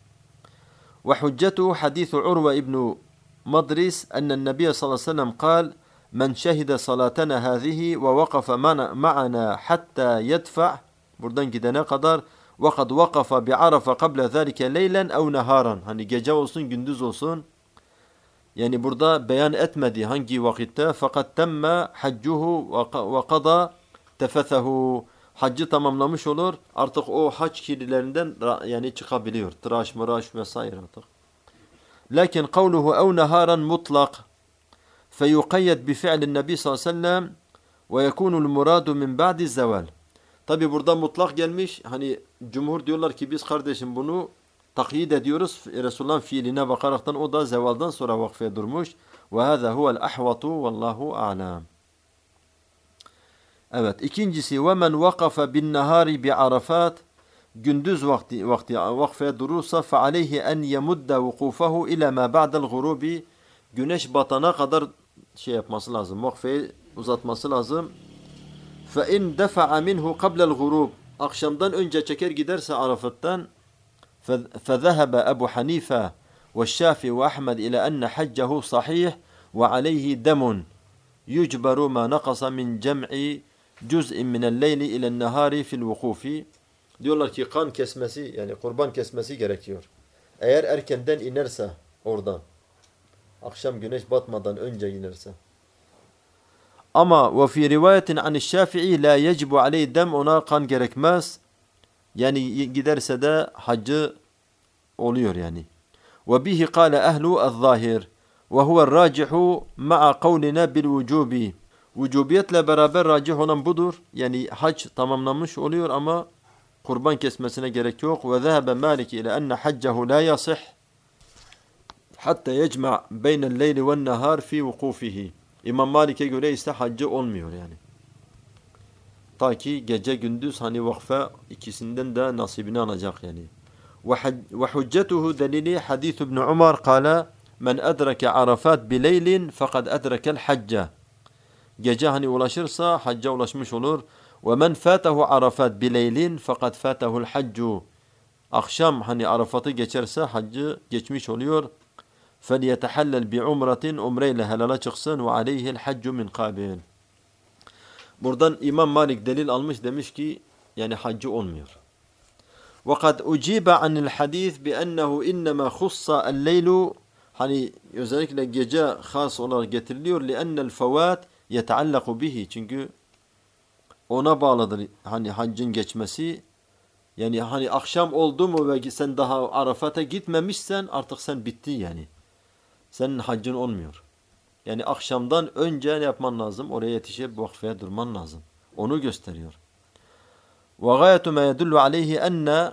وحجته حديث عروة ابن مضرس أن النبي صلى الله عليه وسلم قال من شهد صلاتنا هذه ووقف معنا حتى يدفع buradan gidene kadar وقد وقف بعرفة قبل ذلك ليلا أو نهارا. Hani gece olsun gündüz olsun. Yani burada beyan etmedi hangi vakitte fakat temme haccuhu ve qada tefethehu. Haccı tamamlamış olur. Artık o hac kirlilerinden yani çıkabiliyor. Tıraş, mıraş vesaire artık. Lakin kavluhu ev neharan mutlak. فيقيد بفعل النبي صلى الله عليه وسلم ويكون المراد من بعد الزوال. Tabi burada mutlak gelmiş. Hani cumhur diyorlar ki biz kardeşim bunu takyit ediyoruz. Resulullah'ın fiiline bakaraktan o da zevaldan sonra vakfe durmuş. Ve hâzâ huvel ahvatu vallahu a'lam. Evet, ikincisi ve men vakafa bin nahari bi arafat, gündüz vakti vakti vakfe durursa fe aleyhi en yemudda vukufahu ila ma ba'da'l gurubi, güneş batana kadar şey yapması lazım. Vakfeyi uzatması lazım. Fe in defa'a minhu qabla'l gurub, akşamdan önce çeker giderse Arafat'tan fe zehebe Ebu Hanife ve Şafi ve Ahmed ila enne haccehu sahih ve aleyhi demun yucbaru ma naqasa min cem'i cüz'in minel leyli ilen nehari fil vukufi. Diyorlar ki kan kesmesi, yani kurban kesmesi gerekiyor. Eğer erkenden inerse oradan, akşam güneş batmadan önce inerse. Ama ve fi rivayetin an Şafii la yecibu aleyhi dem, ona kan gerekmez. Yani giderse de haccı oluyor yani. Ve bihi kâle ehlu el-zâhir ve huve racihu ma'a kavlina bil vücubi. Vücubiyetle beraber racih olan budur. Yani hac tamamlanmış oluyor ama kurban kesmesine gerek yok. Ve zehebe Malik ile enne haccehu la yasih hatta yecma beynel leyli ven nehar fi vukufihi. İmam Malik'e göre ise haccı olmuyor yani. Ta ki gece gündüz hani vakfe ikisinden de nasibini alacak yani. Ve hüccetuhu delili hadis İbn Umar kâle men edreke arafat bileylin fekad edrekel hacca. Gece hani ulaşırsa hacca ulaşmış olur. Ve men fatahu arafat bileylin fekad fatahu'l haccu. Akşam hani Arafat'ı geçerse haccı geçmiş oluyor. فَلْيَتَحَلَّلْ بِعُمْرَةٍ umreyle helala çıksın ve aleyhi'l haccu min qabil. Buradan İmam Malik delil almış, demiş ki yani haccı olmuyor. وَقَدْ اُجِيبَ عَنِ الْحَدِيثِ بِأَنَّهُ اِنَّمَا خُصَّ اللَّيْلُ, hani özellikle gece has olarak getiriliyor. لِأَنَّ الْفَوَاتِ يَتَعَلَّقُ bihi, çünkü ona bağlıdır hani haccın geçmesi. Yani hani akşam oldu mu ve sen daha Arafat'a gitmemişsen artık sen bitti yani. Senin haccın olmuyor. Yani akşamdan önce ne yapman lazım? Oraya yetişip vakfeye durman lazım. Onu gösteriyor. وَغَايَةُ مَا يَدُلُّ عَلَيْهِ أَنَّ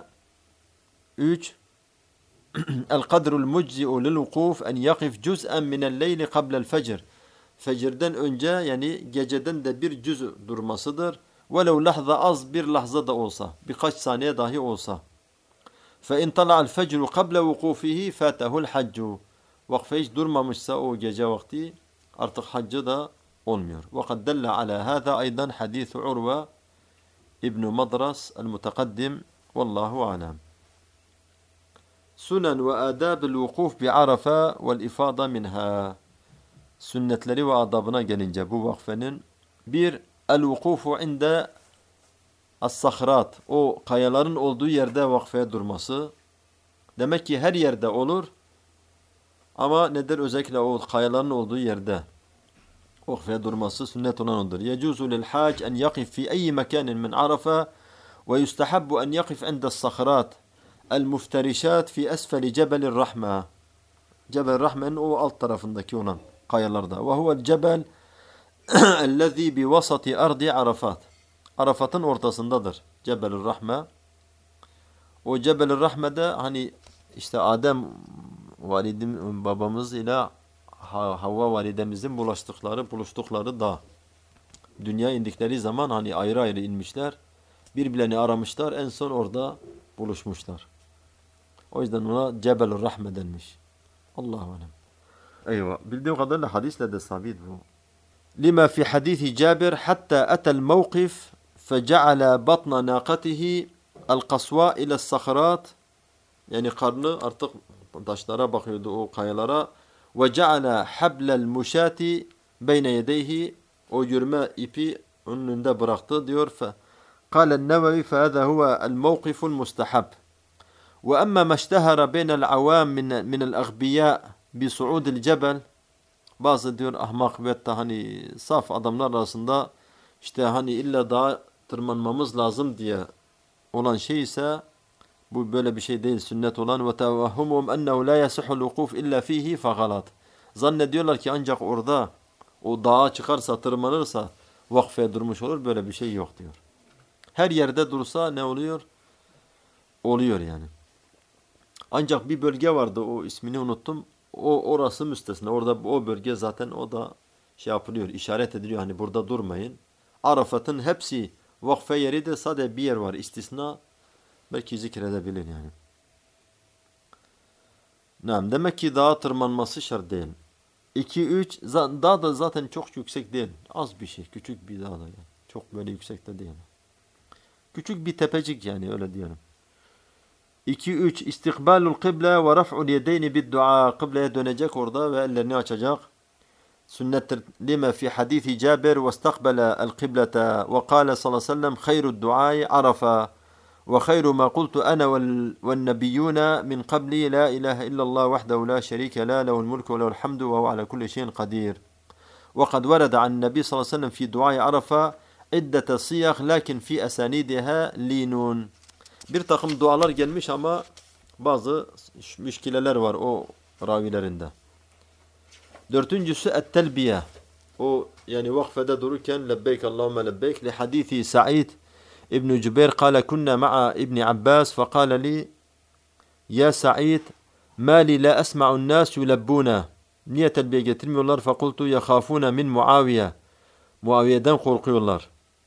üç الْقَدْرُ الْمُجْزِئُ لِلْوُقُوفِ أَنْ يَقِفْ جُزْءًا مِنَ اللَّيْلِ قَبْلَ الْفَجْرِ. Fecirden önce yani geceden de bir cüz durmasıdır. وَلَوْ lahza, az bir lahza da olsa, birkaç saniye dahi olsa. فَاِنْ طَلَعَ الْفَجْرُ قَبْلَ وُقُوفِهِ فَاتَهُ الْحَجُّ. Vakfe hiç durmamışsa o gece vakti artık haccı da olmuyor. وَقَدْ دَلَّ عَلَى هَذَا اَيْضًا حَدِيثُ عُرْوَ İbn Madras el-Mutakaddim vallahu alem. Sunan ve adab el-vukuf bi Arafa vel ifada minha. Sünnetleri ve adabına gelince bu vakfenin, bir, el-vukufu inde as-sahrat, o kayaların olduğu yerde vakfeye durması. Demek ki her yerde olur ama nedir, özellikle o kayaların olduğu yerde vakfeye durması sünnet olan odur. Yecuzu lil hac en yakif fi ayyi mekanin min Arafa ve yustahabbu en yakif inde as-sahrat el-mufterishat fi esfeli cebelir rahma. Cebel Rahme'nin o alt tarafındaki olan kayalarda. Ve huvel cebel ellezî bi vasati ardi Arafat. Arafat'ın ortasındadır Cebelur Rahme. O Cebelur Rahme'de hani işte Adem validim babamız ile Havva validemizin bulaştıkları, buluştukları dağ. Dünya indikleri zaman hani ayrı ayrı inmişler. Birbirlerini aramışlar. En son orada buluşmuşlar. O yüzden ona Cebelur Rahme denmiş. Allahu alem. Eyvah. Bildiğim kadarıyla hadisle de sabit bu. Lima fi hadisi Cabir hatta atel mevkif fece'ala batna naqatihi el-kasva ile s-sakharat. Yani karnı artık taşlara bakıyordu, o kayalara. Ve ce'ala hablel muşati beyne yedeyhi, o yürüme ipi önünde bıraktı diyor. Kâlen Nevevi fehâzâ huve el-mevkiful mustahab. Ve emme meştehara beynel avam minel aghbiyâ bi su'udil cebel. Bazı diyor ahmak ve hani saf adamlar arasında işte hani illa dağa tırmanmamız lazım diye olan şey ise bu böyle bir şey değil, sünnet olan. Ve tevahhumum ennehu la yasihul vukuf illa fihi fagalat. Zannediyorlar ki ancak orada o dağa çıkarsa, tırmanırsa vakfeye durmuş olur. Böyle bir şey yok diyor. Her yerde dursa ne oluyor? Oluyor yani. Ancak bir bölge vardı, o ismini unuttum. O orası müstesna. Orada o bölge zaten o da şey yapılıyor, işaret ediliyor. Hani burada durmayın. Arafat'ın hepsi vakfe yeri de sadece bir yer var. İstisna belki zikredebilir yani. Naam, demek ki dağa tırmanması şart değil. iki üç dağ da zaten çok yüksek değil. Az bir şey. Küçük bir dağ da yani. Çok böyle yüksek de değil. Küçük bir tepecik yani, öyle diyelim. iki üç istikbalul kıble ve raf'ul yedeyni bid dua. Kıbleye dönecek orada ve ellerini açacak. Sünnettir. Lima fi hadithi Cabir ve istakbala el kıblete ve kâle sallallahu aleyhi ve sellem hayrud duayı arafa ve hayru ma kultu ana vel nebiyyuna min qabli la ilahe illallah vahdehu la şerike la lehul mulku ve lehul hamdu ve huve ala kulli şeyin kadir. Ve kad verede an nebi sallallahu aleyhi ve sellem fi duayı arafa iddete siyah lakin fi esanidiha linun. Bir takım dualar gelmiş ama bazı müşkileler var o ravilerinde. Dördüncüsü et-telbiye. O yani vakfede dururken lebbeyk Allahümme lebbeyk. Li hadithi Sa'id İbn Cübeyr kâle kunna ma'a İbn Abbas fekâle li ya Sa'id ma li la esma'un nas yulebbuna. Niye telbiye getirmiyorlar? Fekultu yakhafuna min Muaviye. Muaviye'den korkuyorlar.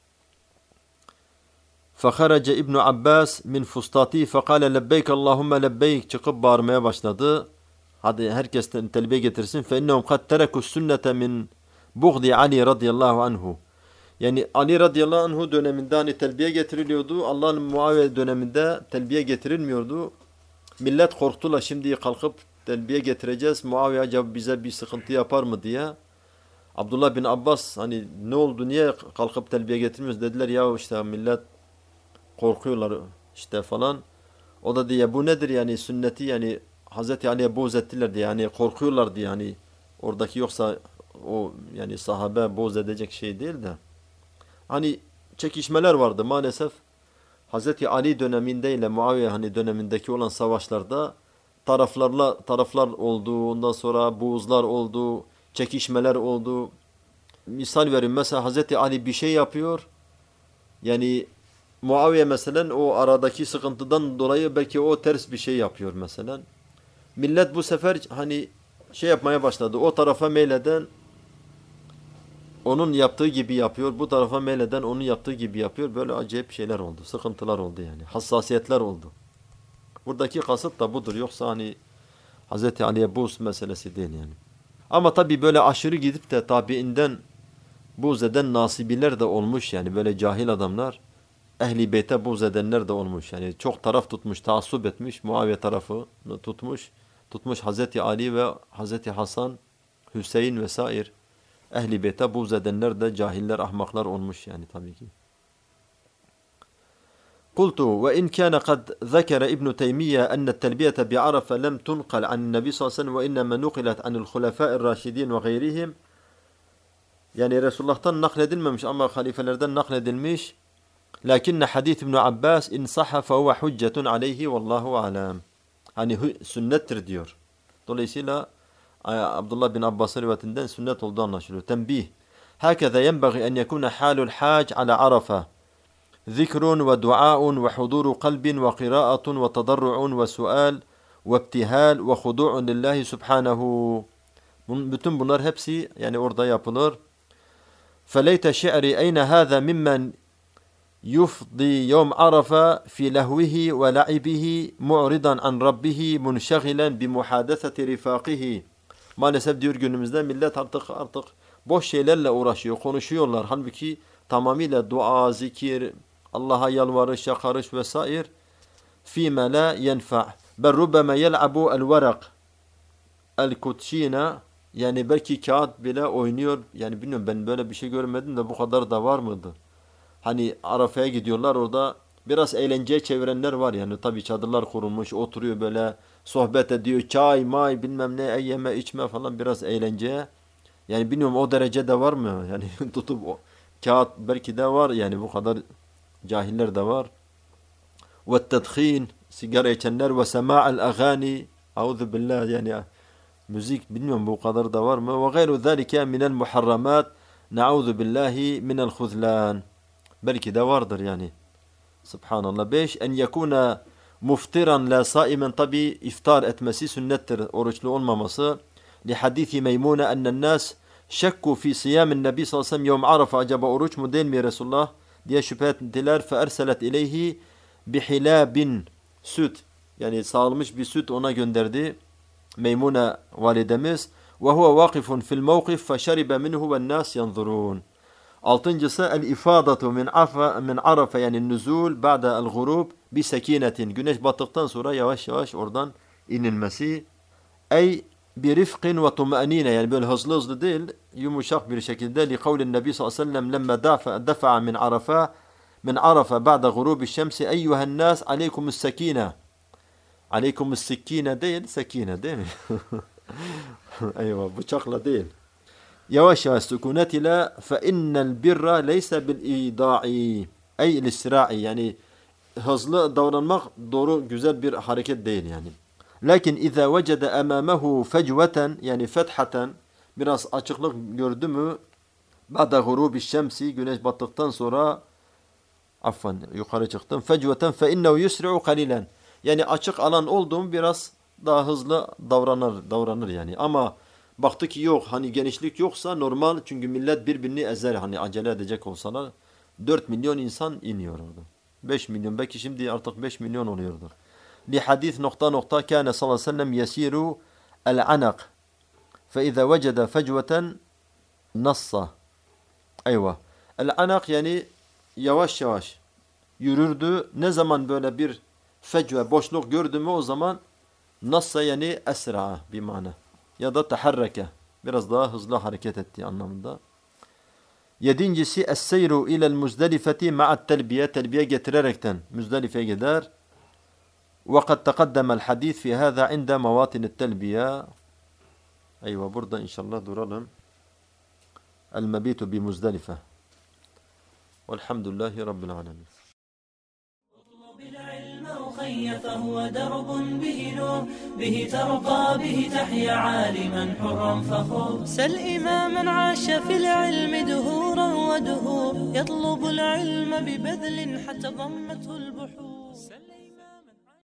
فَخَرَجَ İbn Abbas min fustati فَقَالَ لَبَّيْكَ اللّٰهُمَّ لَبَّيْكَ çıkıp bağırmaya başladı. Hadi herkesten telbiye getirsin. فَاِنَّهُمْ قَدْ تَرَكُوا السُنَّةَ مِنْ بُغْضِ Ali radıyallahu anhu. Yani Ali radıyallahu anhu döneminde hani telbiye getiriliyordu. Allah'ın Muaviye döneminde telbiye getirilmiyordu. Millet korktular, şimdi kalkıp telbiye getireceğiz, Muaviye acaba bize bir sıkıntı yapar mı diye. Abdullah bin Abbas hani ne oldu, niye kalkıp telbiye getirmiyoruz dediler, ya işte millet korkuyorlar işte falan. O da diye bu nedir yani sünneti, yani Hazreti Ali'ye boz ettiler diye, yani korkuyorlar diye, yani oradaki yoksa o yani sahabe boz edecek şey değil de. Hani çekişmeler vardı maalesef. Hazreti Ali döneminde ile Muaviye hani dönemindeki olan savaşlarda taraflarla taraflar oldu, ondan sonra buğuzlar oldu, çekişmeler oldu. Misal vereyim, mesela Hazreti Ali bir şey yapıyor. Yani Muaviye mesela o aradaki sıkıntıdan dolayı belki o ters bir şey yapıyor mesela. Millet bu sefer hani şey yapmaya başladı. O tarafa meyleden onun yaptığı gibi yapıyor. Bu tarafa meyleden onun yaptığı gibi yapıyor. Böyle acayip şeyler oldu. Sıkıntılar oldu yani. Hassasiyetler oldu. Buradaki kasıt da budur. Yoksa hani Hazreti Ali'ye buğz meselesi değil yani. Ama tabii böyle aşırı gidip de tabiinden buğz eden nasibiler de olmuş yani. Böyle cahil adamlar. Ehli beyte buğz edenler de olmuş. Yani çok taraf tutmuş, taassup etmiş. Muaviye tarafını tutmuş. Tutmuş Hazreti Ali ve Hazreti Hasan, Hüseyin vesaire. Ehli beyte buğz edenler de cahiller, ahmaklar olmuş yani tabii ki. قلت وإن كان قد ذكر ابن تيمية أن التلبية بعرفة لم تنقل عن النبي صلى الله عليه وسلم وإنما نقلت عن الخلفاء الراشدين وغيرهم. Yani Resulullah'tan nakledilmemiş ama halifelerden nakledilmiş. Lakin hadis İbn Abbas in sahha fehuve hüccetun aleyhi vallahu alem. Hani sünnettir diyor. Dolayısıyla Abdullah bin Abbas'ın rivayetinden sünnet olduğu anlaşılıyor. Tembih. Hakeza yenbaghi en yekuna halul hac ala Arafa. Zikrun ve duaun ve huduru kalbin ve kıraatun ve tadarruun ve sual ve ibtihal ve hudu'un lillahi subhanahu. Bütün bunlar hepsi yani orada yapılır. Feleyte şi'ri eyne hâzâ mimmen yufdi yevm arafa fi lehvihi ve la'ibihi mu'ridan an rabbihi munşagilen bi muhadeseti rifakihi. Maalesef diyor günümüzde millet artık artık boş şeylerle uğraşıyor, konuşuyorlar. Halbuki tamamıyla dua, zikir, Allah'a yalvarış, yakarış vesaire fîme la yenfa. Bel rubbeme yel'abu el verak el kutşina, yani belki kağıt bile oynuyor. Yani bilmiyorum, ben böyle bir şey görmedim de bu kadar da var mıydı? Hani Arafa'ya gidiyorlar, orada biraz eğlenceye çevirenler var yani. Tabii çadırlar kurulmuş, oturuyor böyle sohbet ediyor, çay, may bilmem ne, yeme içme falan, biraz eğlenceye. Yani bilmiyorum o derecede var mı? Yani tutup o kağıt belki de var yani, bu kadar cahiller de var. Ve tedhin, sigara içenler, ve sema'al agani, auzu billah, yani Müzik bilmiyorum bu kadar da var mı? Ve gayru zalike minel muharramat. Nauzu billahi minel huzlan. Belki de vardır yani. Subhanallah. Beş. En yekuna muftiran la saimen, tabi iftar etmesi sünnettir. Oruçlu olmaması. Li hadithi Meymune ennen nas şekku fi siyamin nebi sallallahu aleyhi ve sellem yevm arafa. Acaba oruç mu değil mi Resulullah diye şüphe ettiler. Fe erselet ileyhi bihilabin, süt. Yani sağılmış bir süt ona gönderdi Meymune validemiz. Ve huve vakifun fil mevkif fe şeribe minhu ve nas yanzurun. Altıncısı el ifadatu min afa min arafa, yani nüzul ba'da el gurub bi sekinetin. Güneş battıktan sonra yavaş yavaş oradan inilmesi. Ey bir rifkin ve tuma'nine, yani böyle hızlı hızlı değil, yumuşak bir şekilde. Li kavlin nebi sallallahu aleyhi ve sellem lemme dafa dafa min arafa min arafa ba'da gurubi şemsi eyyuhen nas aleykumus sekine. Aleykumus sekine değil, sekine değil mi? Eyvah, bıçakla değil. Yavaş yavaş sükunet ile fe innel birra leyse bil ida'i ey lisra'i, yani hızlı davranmak doğru güzel bir hareket değil yani. Lakin iza vecede emamahu fecveten, yani fethaten, biraz açıklık gördü mü ba'da gurubi şemsi, güneş battıktan sonra, affan yukarı çıktım, fecveten fe innehu yusri'u kalilen, yani açık alan oldu mu biraz daha hızlı davranır davranır yani. Ama baktı ki yok, hani genişlik yoksa normal, çünkü millet birbirini ezer hani acele edecek olsalar. dört milyon insan iniyor orada. beş milyon, belki şimdi artık beş milyon oluyordur. Li hadis nokta nokta kâne sallallahu aleyhi ve sellem yesiru el anak fe izâ vecede fecveten nassa. Eyvah. El anak, yani yavaş yavaş yürürdü. Ne zaman böyle bir fecve, boşluk gördü mü o zaman nassa, yani esra bir mana. Ya da teharreke, biraz daha hızlı hareket ettiği anlamında. Yedincisi es-seyru ilel Muzdelifeti ma'at telbiye, telbiye getirerekten Müzdelife'ye gider. Ve kad tekaddemel hadis fi hâzâ inde mevatinit telbiye. Eyvah, burada inşallah duralım. El mebitu bi Muzdelife. Velhamdülillahi Rabbil alemin. أخي فهو درب به نور به ترقى به تحيا عالما حرا فخور سل إماما عاش في العلم دهورا ودهور يطلب العلم ببذل حتى ضمته البحور